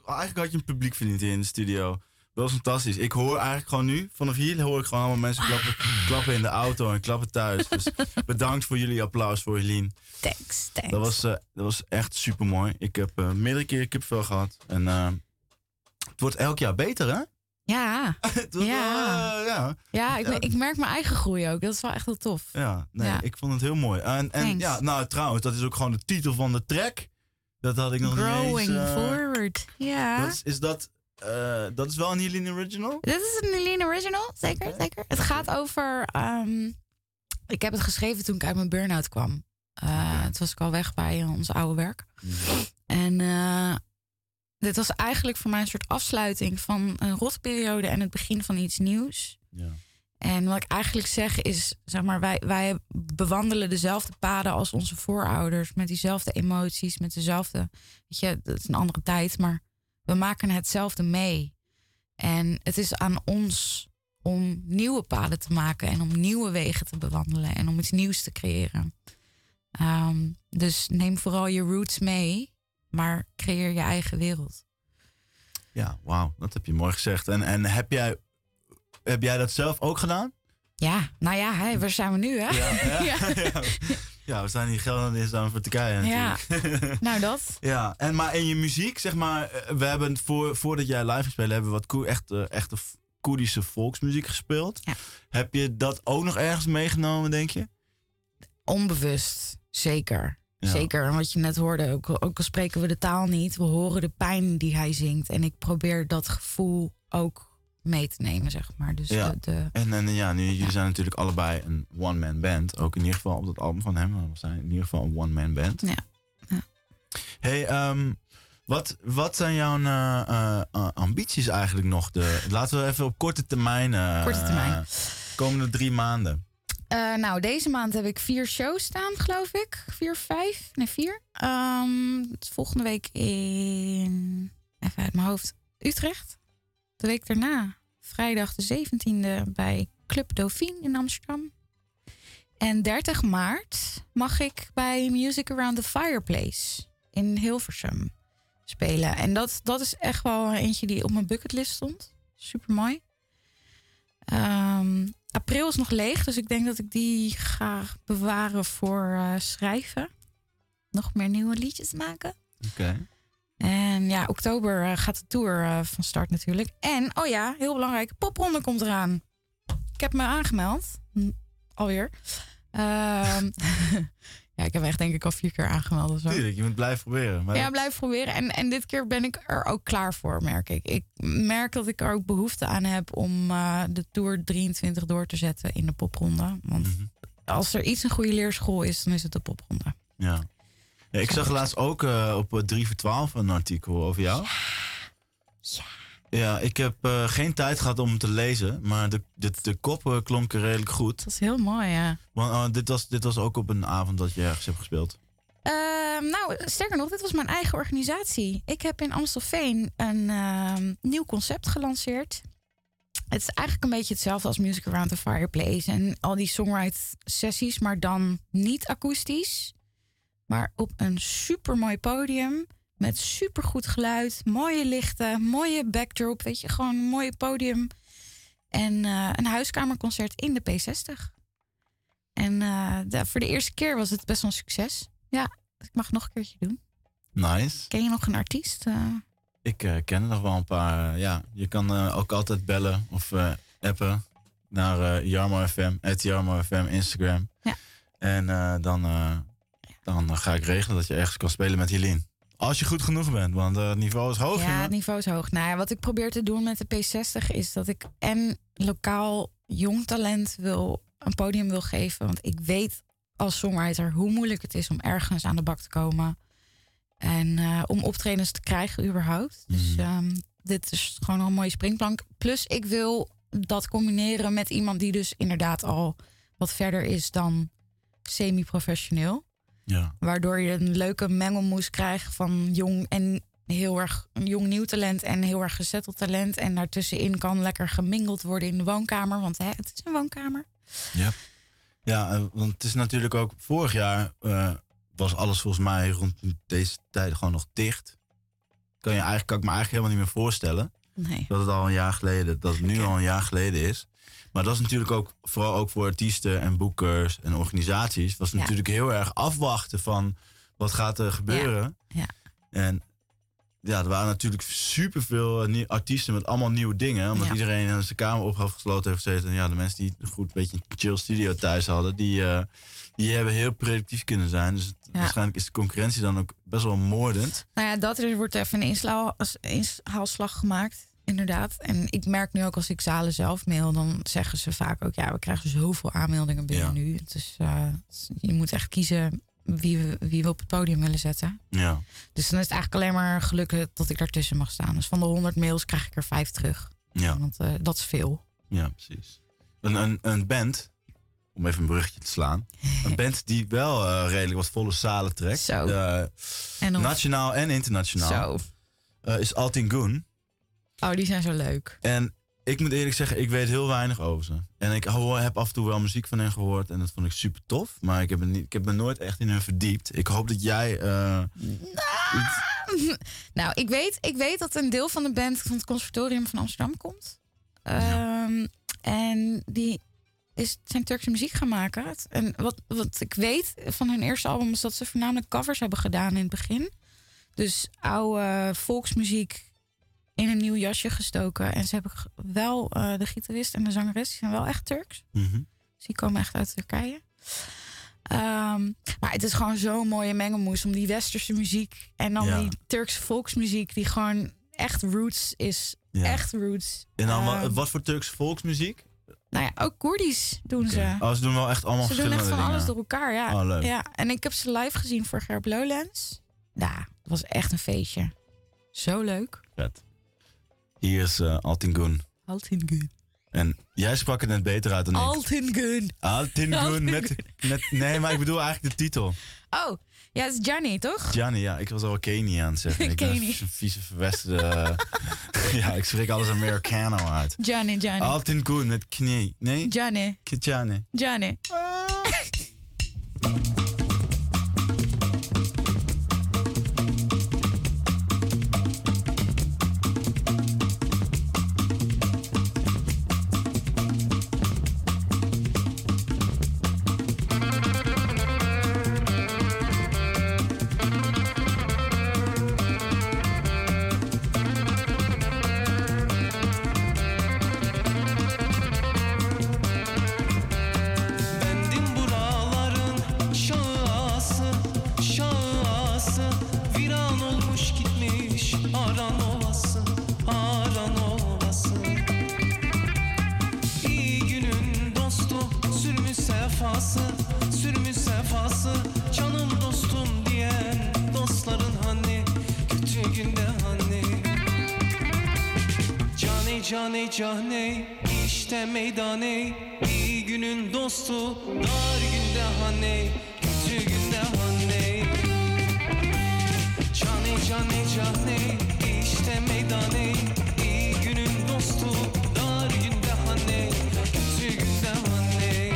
eigenlijk had je een publiek verdiend hier in de studio. Dat was fantastisch. Ik hoor eigenlijk gewoon nu, vanaf hier hoor ik gewoon allemaal mensen klappen, klappen in de auto en klappen thuis. Dus bedankt voor jullie applaus voor Helene. Thanks, thanks. Dat was, uh, dat was echt super mooi. Ik heb uh, meerdere keren kipvel gehad. En uh, het wordt elk jaar beter, hè? Ja. het wordt, ja. Uh, ja. Ja, ik, ik merk mijn eigen groei ook. Dat is wel echt heel tof. Ja, nee, ja. ik vond het heel mooi. En, en ja, nou trouwens, dat is ook gewoon de titel van de track. Dat had ik nog Growing niet eens. Uh, forward. Ja. Dat is, is dat... Uh, dat is wel een Helene Original? Dit is een Helene Original, zeker, okay. zeker. Het gaat over... Um, ik heb het geschreven toen ik uit mijn burn-out kwam. Uh, okay. Het was ik al weg bij ons oude werk. Mm. En uh, dit was eigenlijk voor mij een soort afsluiting van een rotperiode en het begin van iets nieuws. Ja. En wat ik eigenlijk zeg is, zeg maar, wij, wij bewandelen dezelfde paden als onze voorouders. Met diezelfde emoties, met dezelfde... Weet je, dat is een andere tijd, maar... We maken hetzelfde mee. En het is aan ons om nieuwe paden te maken en om nieuwe wegen te bewandelen en om iets nieuws te creëren. Um, dus neem vooral je roots mee, maar creëer je eigen wereld. Ja, wauw, dat heb je mooi gezegd. En, en heb, jij, heb jij dat zelf ook gedaan? Ja, nou ja, hey, waar zijn we nu, hè? Ja, ja, ja. ja. Ja, we zijn hier geld in staan voor Turkije natuurlijk. Ja, nou dat. Ja, en maar in je muziek, zeg maar, we hebben voor, voordat jij live gespeeld, hebben we wat ko- echt, uh, echte Koerdische volksmuziek gespeeld. Ja. Heb je dat ook nog ergens meegenomen, denk je? Onbewust, zeker. Ja. Zeker, en wat je net hoorde, ook, ook al spreken we de taal niet, we horen de pijn die hij zingt. En ik probeer dat gevoel ook mee te nemen, zeg maar. Dus ja. de, de, en, en ja, nu, jullie ja. zijn natuurlijk allebei een one-man band. Ook in ieder geval op dat album van hem. We zijn in ieder geval een one-man band. Ja. ja. Hey, um, wat, wat zijn jouw uh, uh, ambities eigenlijk nog? De, laten we even op korte termijn. Uh, korte termijn. Komende drie maanden. Uh, nou, deze maand heb ik vier shows staan, geloof ik. Vier, vijf? Nee, vier. Um, volgende week in... Even uit mijn hoofd. Utrecht. De week daarna, vrijdag de zeventiende bij Club Dauphine in Amsterdam. En dertig maart mag ik bij Music Around the Fireplace in Hilversum spelen. En dat, dat is echt wel eentje die op mijn bucketlist stond. Super mooi. Um, april is nog leeg, dus ik denk dat ik die ga bewaren voor uh, schrijven. Nog meer nieuwe liedjes maken. Oké. Okay. En ja, oktober uh, gaat de tour uh, van start natuurlijk. En, oh ja, heel belangrijk, popronde komt eraan. Ik heb me aangemeld. Hm, alweer. Uh, ja, ik heb echt denk ik al vier keer aangemeld of zo. Tuurlijk, je moet blijven proberen. Maar ja, dat... blijf proberen. En, en dit keer ben ik er ook klaar voor, merk ik. Ik merk dat ik er ook behoefte aan heb om uh, de Tour drieëntwintig door te zetten in de popronde. Want mm-hmm. als er iets een goede leerschool is, dan is het de popronde. Ja. Ja, ik zag laatst ook uh, op drie voor twaalf een artikel over jou. Ja. Ja. Ja, ik heb uh, geen tijd gehad om te lezen, maar de, de, de kop klonken redelijk goed. Dat is heel mooi, ja. Want uh, dit, was, dit was ook op een avond dat je ergens hebt gespeeld. Uh, nou, sterker nog, dit was mijn eigen organisatie. Ik heb in Amstelveen een uh, nieuw concept gelanceerd. Het is eigenlijk een beetje hetzelfde als Music Around the Fireplace. En al die songwrite sessies, maar dan niet akoestisch. Maar op een supermooi podium. Met supergoed geluid, mooie lichten, mooie backdrop. Weet je, gewoon een mooi podium. En uh, een huiskamerconcert in de P zestig. En uh, de, voor de eerste keer was het best wel een succes. Ja, ik mag het nog een keertje doen. Nice. Ken je nog een artiest? Uh... Ik uh, ken er nog wel een paar. Uh, ja, je kan uh, ook altijd bellen of uh, appen naar uh, Jarmo F M, at Jarmo F M, Instagram. Ja. En uh, dan, uh, dan uh, ga ik regelen dat je ergens kan spelen met Helene. Als je goed genoeg bent, want uh, het niveau is hoog. Ja, hè? het niveau is hoog. Nou ja, wat ik probeer te doen met de P zestig is dat ik en lokaal jong talent wil een podium wil geven. Want ik weet als songwriter hoe moeilijk het is om ergens aan de bak te komen. En uh, om optredens te krijgen überhaupt. Mm. Dus um, dit is gewoon een mooie springplank. Plus ik wil dat combineren met iemand die dus inderdaad al wat verder is dan semi-professioneel. Ja. Waardoor je een leuke mengelmoes krijgt van jong en heel erg jong nieuw talent en heel erg gezetteld talent. En daartussenin kan lekker gemingeld worden in de woonkamer. Want hè, het is een woonkamer. Ja, ja, want het is natuurlijk ook vorig jaar uh, was alles volgens mij rond deze tijd gewoon nog dicht. kan, je eigenlijk, kan ik me eigenlijk helemaal niet meer voorstellen. Nee. Dat het al een jaar geleden, dat het nu al een jaar geleden is. Maar dat is natuurlijk ook, vooral ook voor artiesten en boekers en organisaties, was Ja. natuurlijk heel erg afwachten van wat gaat er gebeuren. Ja. En ja, er waren natuurlijk superveel nieuw- artiesten met allemaal nieuwe dingen. Omdat Ja. iedereen in zijn kamer opgesloten heeft gezeten. En ja, de mensen die een goed beetje een chill studio thuis hadden, die, uh, die hebben heel productief kunnen zijn. Dus het, Ja. waarschijnlijk is de concurrentie dan ook best wel moordend. Nou ja, dat er wordt even een insla- inhaalslag gemaakt. Inderdaad. En ik merk nu ook als ik zalen zelf mail, dan zeggen ze vaak ook, ja, we krijgen zoveel aanmeldingen binnen Ja. nu. Dus uh, je moet echt kiezen wie we, wie we op het podium willen zetten. Ja. Dus dan is het eigenlijk alleen maar gelukkig dat ik daartussen mag staan. Dus van de honderd mails krijg ik er vijf terug. Ja. Want uh, dat is veel. Ja, precies. Een, een, een band, om even een bruggetje te slaan. Een band die wel uh, redelijk wat volle zalen trekt. Zo. Uh, En dan, nationaal en internationaal. zo. Uh, is Altin Goon. Oh, die zijn zo leuk. En ik moet eerlijk zeggen, ik weet heel weinig over ze. En ik hoor, heb af en toe wel muziek van hen gehoord. En dat vond ik super tof. Maar ik heb, me niet, ik heb me nooit echt in hun verdiept. Ik hoop dat jij... Uh, iets... Nou, ik weet, ik weet dat een deel van de band van het Conservatorium van Amsterdam komt. Ja. Um, en die is zijn Turkse muziek gaan maken. En wat, wat ik weet van hun eerste album is dat ze voornamelijk covers hebben gedaan in het begin. Dus oude volksmuziek in een nieuw jasje gestoken. En ze hebben wel uh, de gitarist en de zangeres, die zijn wel echt Turks. Mm-hmm. Dus die komen echt uit Turkije. Um, maar het is gewoon zo'n mooie mengelmoes om die westerse muziek en dan Ja. die Turkse volksmuziek die gewoon echt roots is. Ja. Echt roots. En dan Um, wat, wat voor Turkse volksmuziek? Nou ja, ook Koerdisch doen Okay. ze. Oh, ze doen wel echt allemaal Ze doen verschillende echt van dingen. alles door elkaar, ja. Oh, leuk. ja. En ik heb ze live gezien vorig jaar op Lowlands. Ja, het was echt een feestje. Zo leuk. Vet. Hier is uh, Altin Goon. Altin Goon. En jij sprak het net beter uit dan ik. Altin Goon. Altin Goon Altin met, met... Nee, maar ik bedoel eigenlijk de titel. Oh, ja, het is Gianni, toch? Gianni, ja. Ik was al Kenny aan het zeggen. Ik ben Kenny. een vieze verwesterde... ja, ik spreek alles Americano uit. Gianni, Gianni. Altin Goon met knie. Nee? Gianni. Gianni. Gianni. Bendim buraların şahsı, şahsı. Viran olmuş gitmiş aran olası, aran olası. İyi günün dostu sürmüş sefası, sürmüş sefası. Canım dostum diyen dostların hani, kötü günde hani. Cane cane cane işte meydane, iyi günün dostu dar günde hani, kötü günde hani. Cane cane cane işte meydane, iyi günün dostu dar günde hani, kötü günde hani.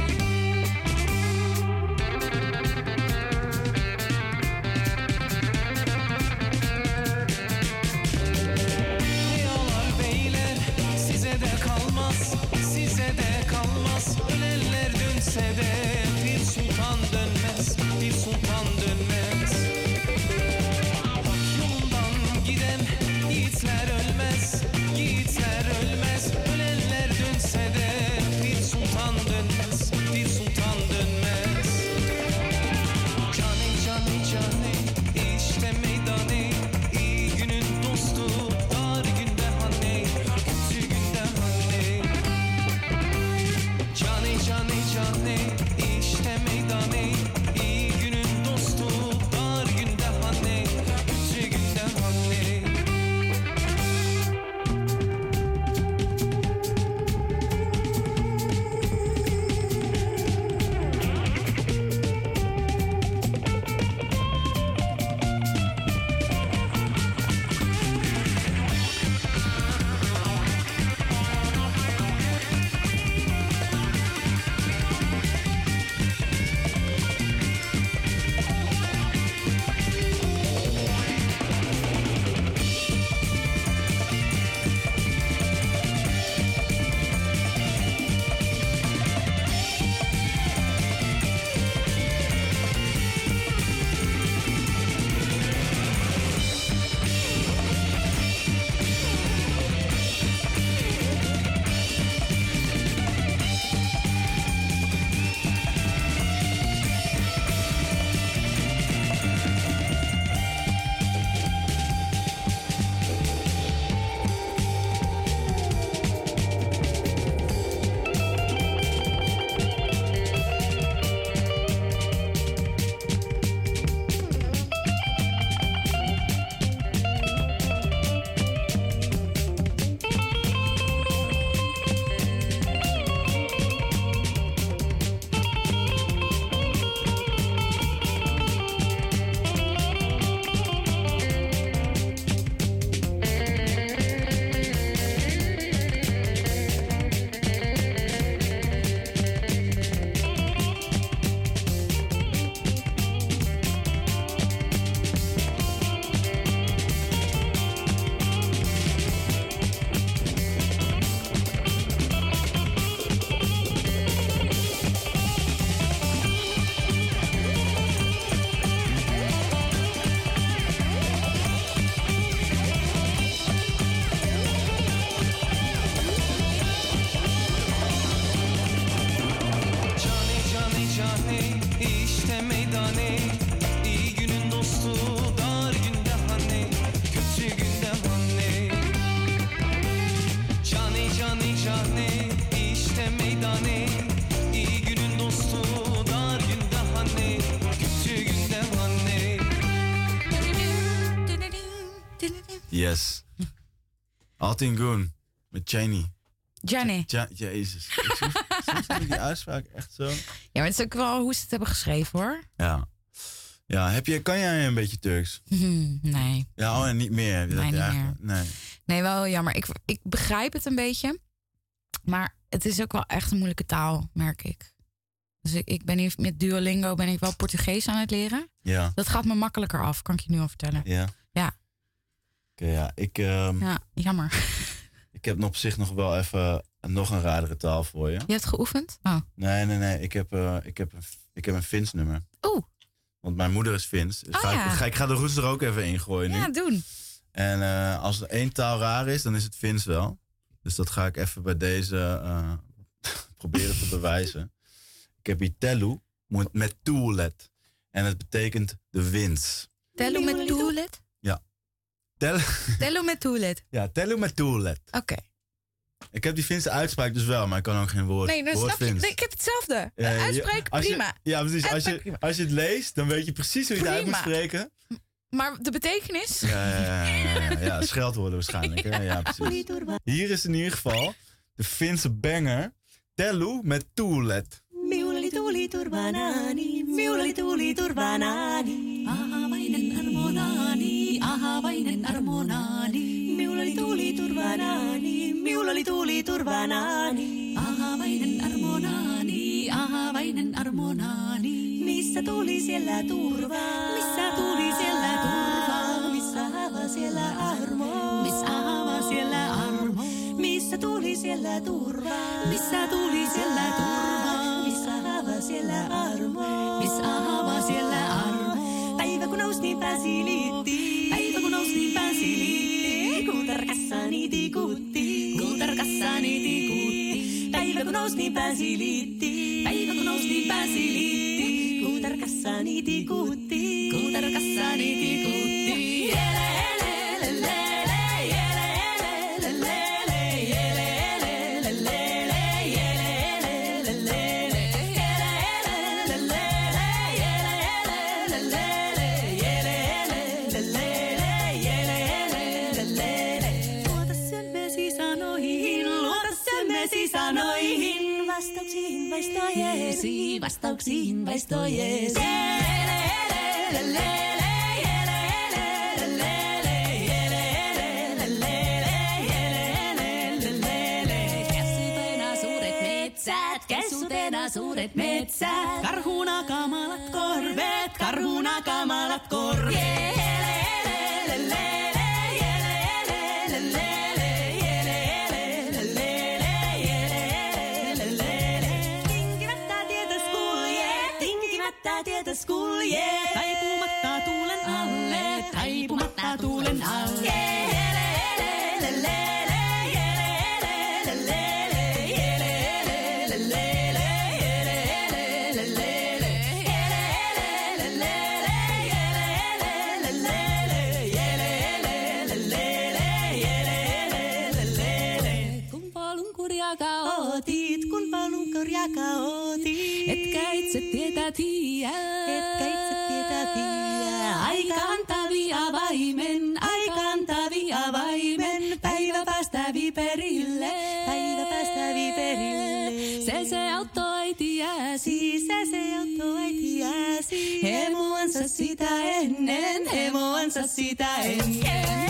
Beyler beyler size de kalmaz, size de kalmaz. Ölenler dönse de bir sultan dönmez, bir sultan dönmez. Hak yolundan giden yiğitler ölmez, Heyecanı işte meydanı İyi günün dostu dar günde hani Kötü günde hani Yes. Altin Goon met Cheney. Jenny. Ja, Jezus. Ik soms, soms heb ik die uitspraak echt zo. Ja, maar het is ook wel hoe ze het hebben geschreven, hoor. Ja. Ja, heb je, kan jij een beetje Turks? Nee. Ja, oh, en niet meer. Dat Nee, niet eigenlijk- Nee. Nee, wel jammer. Ik, ik begrijp het een beetje. Maar het is ook wel echt een moeilijke taal, merk ik. Dus ik, ik ben hier met Duolingo ben ik wel Portugees aan het leren. Ja. Dat gaat me makkelijker af, kan ik je nu al vertellen. Ja. Ja. Oké, ja. Ik, ehm, Ja, jammer. ik heb op zich nog wel even nog een radere taal voor je. Je hebt geoefend? Oh. Nee, nee, nee. Ik heb, eh, ik heb, een, ik heb een Fins nummer. Oeh. Want mijn moeder is Fins. Dus Oh, ga ja. ik, ga, ik ga de roots er ook even ingooien nu. Ja, doen. En eh, als er één taal raar is, dan is het Fins wel. Dus dat ga ik even bij deze eh, proberen te bewijzen. Ik heb hier Telu met- met tuulet. En het betekent de wind. Tello met toilet? Ja. Tel, Tello met toilet. ja, Telu met tuulet. Oké. Ik heb die Finse uitspraak dus wel, maar ik kan ook geen woord. Nee, dan woord snap je. Fins. Nee, ik heb hetzelfde. Ja, De ja, uitspraak, als je- prima. ja, precies. Als Uitspraak, je, prima. als je het leest, dan weet je precies hoe je het uit moet Prima. spreken. Maar de betekenis? Ja, ja, ja, ja, ja, ja, scheldwoorden waarschijnlijk. Hè? Ja, precies. Hier is in ieder geval de Finse banger Telu met tuulet. Miulali tuli turbanani, miulali tuli turbanani. Ahavainen armonani, ahavainen armonani. Miulali tuli turbanani, miulali tuli turbanani. Ahavainen armonani, ahavainen armonani. Missä tuli siellä turva, missä tuli siellä turva. Missä hava siellä armo, missä hava siellä armo. Missä tuli siellä turva, missä tuli siellä turva. Missä hava siellä armo, missä hava siellä armo. Päivä kun nousi niin pääsi liitti, päivä kun nousi niin pääsi liitti. Kuutarkassani tikutti, kuutarkassani tikutti. Päivä kun nousi niin pääsi liitti, päivä kun nousi niin pääsi liitti. Kuutarkassani tikutti, kuutarkassani tikutti. Sanoihin vastauksiin vaistojeesi, vastauksiin vaistojeesi. Käsutena suuret metsät, käsutena suuret metsät. Karhuna kamalat korvet, karhuna kamalat korvet. Tietäs kulje, taipumatta tuulen alle, taipumatta tuulen alle. Kun polunkuria kaotit, kun polunkuria kaotit. Etkä itse tietä tiedä, etkä itse tietä tiedä. Aika antavi avaimen, aika antavi avaimen. Päivä päästävi perille, päivä päästävi perille. Se se auttoi äitiäsi, se se auttoi äitiäsi. Hemoansa sitä ennen, hemoansa sitä ennen.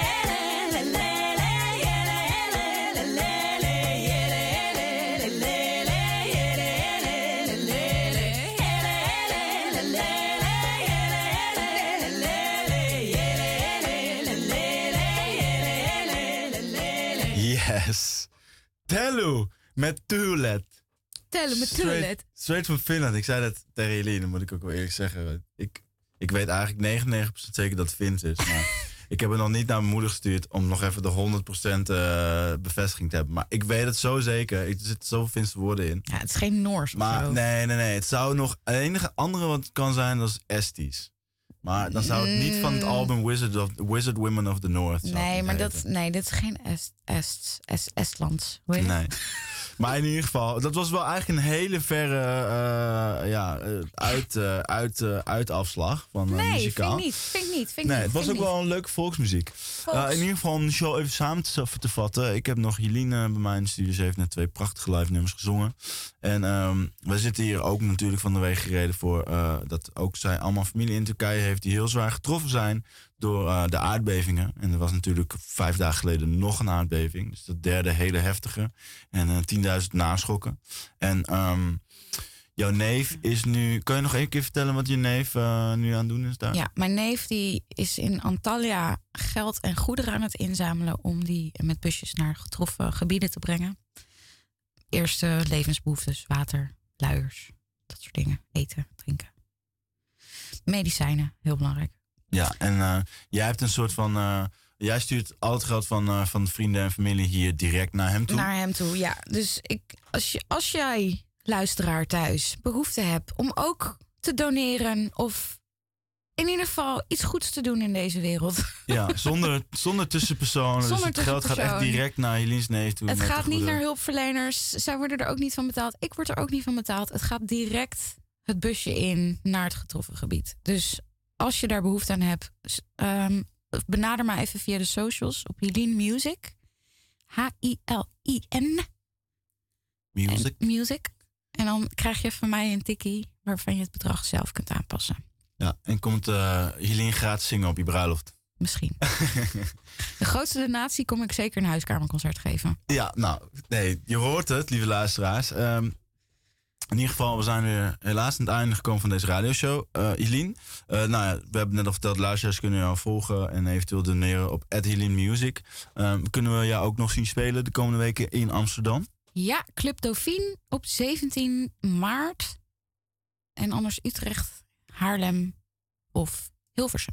Yes. Telu met tuulet. Tellen met toilet. Straight van Finland. Ik zei dat tegen Eline, moet ik ook wel eerlijk zeggen. Ik, ik weet eigenlijk negenennegentig procent zeker dat het Fins is. Maar ik heb het nog niet naar mijn moeder gestuurd om nog even de honderd procent uh, bevestiging te hebben. Maar ik weet het zo zeker. Er zitten zoveel Finse woorden in. Ja, het is geen Noors of Maar zo. nee, nee, nee. Het zou nog... Het enige andere wat het kan zijn, dat is Estisch. Maar dan zou het niet van het album Wizard, of, Wizard Women of the North zou Nee, het maar heten. dat, nee, dit is geen Est, Est, Est, Estlands. Hoe heet het? Nee. Maar in ieder geval, dat was wel eigenlijk een hele verre uh, ja, uh, uit, uh, uit, uh, uitafslag van uh, Nee, muzikaal. vind ik niet. Vind ik niet. Vind ik Nee, niet, het was vind ook ik wel een leuke volksmuziek. Volks. Uh, in ieder geval om de show even samen te, te vatten. Ik heb nog Jeline bij mij in de studio. Ze heeft net twee prachtige live nummers gezongen. En um, we zitten hier ook natuurlijk van de week gereden voor uh, dat ook zij allemaal familie in Turkije heeft die heel zwaar getroffen zijn door uh, de aardbevingen. En er was natuurlijk vijf dagen geleden nog een aardbeving. Dus de derde hele heftige. En uh, tienduizend naschokken. En um, jouw neef is nu... Kun je nog één keer vertellen wat je neef uh, nu aan het doen is daar? Ja, mijn neef die is in Antalya geld en goederen aan het inzamelen om die met busjes naar getroffen gebieden te brengen. Eerste levensbehoeftes, water, luiers, dat soort dingen. Eten, drinken. Medicijnen, heel belangrijk. Ja, en uh, jij hebt een soort van... Uh, jij stuurt al het geld van, uh, van vrienden en familie hier direct naar hem toe. Naar hem toe, ja. Dus ik, als, je, als jij, luisteraar thuis, behoefte hebt om ook te doneren of in ieder geval iets goeds te doen in deze wereld. Ja, zonder, zonder tussenpersonen. Zonder dus het geld gaat echt tussenpersoon. direct naar Jeline's neef toe. Het met gaat de niet goede- naar hulpverleners. Zij worden er ook niet van betaald. Ik word er ook niet van betaald. Het gaat direct het busje in naar het getroffen gebied. Dus als je daar behoefte aan hebt, s- um, benader maar even via de socials op Jeline Music. H I L I N. Music. En music. En dan krijg je van mij een tikkie waarvan je het bedrag zelf kunt aanpassen. Ja, en komt uh, Jeline gratis zingen op je bruiloft? Misschien. De grootste donatie kom ik zeker een huiskamerconcert geven. Ja, nou, nee, je hoort het, lieve luisteraars. Um, in ieder geval, we zijn weer helaas aan het einde gekomen van deze radioshow. Uh, Jeline, uh, nou ja, we hebben net al verteld, luisteraars kunnen jou volgen en eventueel doneren op at Jeline Music. Um, kunnen we jou ook nog zien spelen de komende weken in Amsterdam? Ja, Club Dauphine op zeventien maart. En anders Utrecht, Haarlem of Hilversum.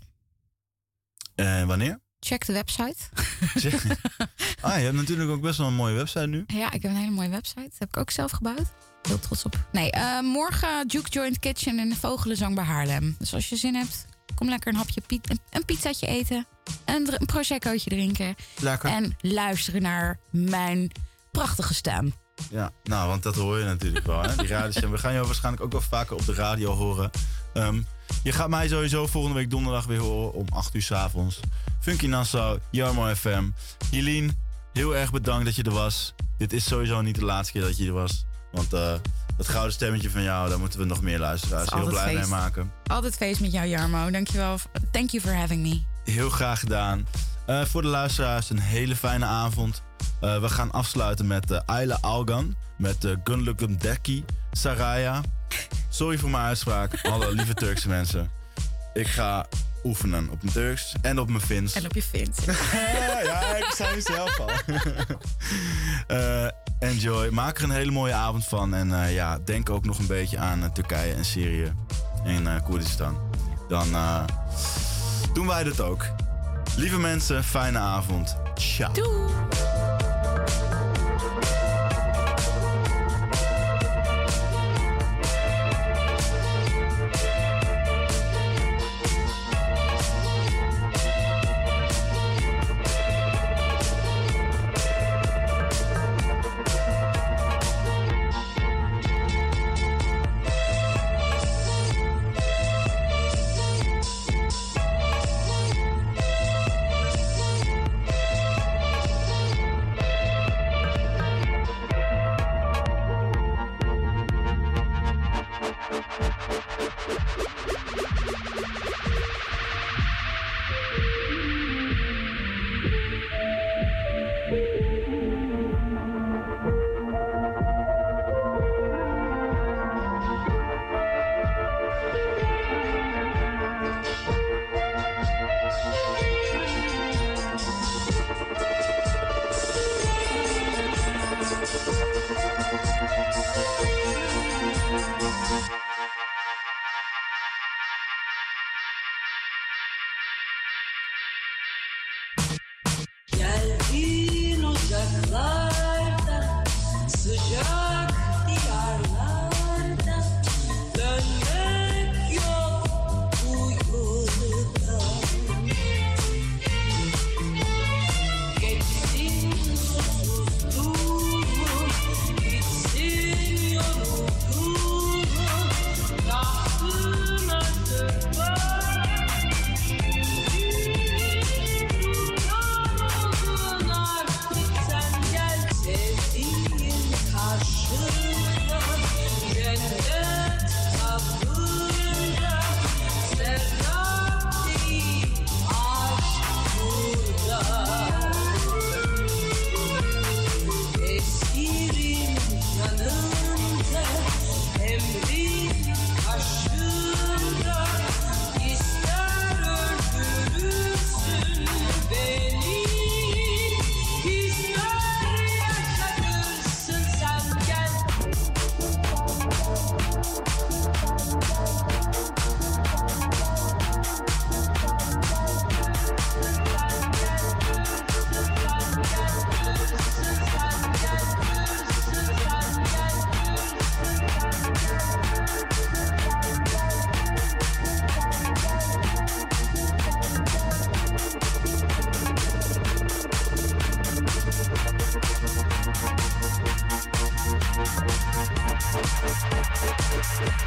En wanneer? Check de website. Ah, je hebt natuurlijk ook best wel een mooie website nu. Ja, ik heb een hele mooie website. Dat heb ik ook zelf gebouwd. Heel trots op. Nee, uh, morgen Juke Joint Kitchen in de Vogelenzang bij Haarlem. Dus als je zin hebt, kom lekker een hapje piet, een, een pizzatje eten. Een, een proseccootje drinken. Lekker. En luisteren naar mijn prachtige stem. Ja, nou, want dat hoor je natuurlijk wel. Hè? Die radiostem. We gaan jou waarschijnlijk ook wel vaker op de radio horen. Um, je gaat mij sowieso volgende week donderdag weer horen om acht uur 's avonds. Funky Nassau, Jarmo F M. Jeline, heel erg bedankt dat je er was. Dit is sowieso niet de laatste keer dat je er was. Want uh, dat gouden stemmetje van jou, daar moeten we nog meer luisteraars heel blij mee maken. Altijd feest met jou, Jarmo. Dankjewel. Thank you for having me. Heel graag gedaan. Uh, voor de luisteraars een hele fijne avond. Uh, we gaan afsluiten met uh, Ayla Algan. Met uh, Gunlukum Deki Saraya. Sorry voor mijn uitspraak. Hallo lieve Turkse mensen. Ik ga oefenen op mijn Turks en op mijn Fins. En op je Fins. Ja, ik zei het zelf al. uh, enjoy. Maak er een hele mooie avond van. En uh, ja, denk ook nog een beetje aan uh, Turkije en Syrië. En uh, Koerdistan. Dan uh, doen wij dat ook. Lieve mensen, fijne avond. Ciao. Doei. Stop.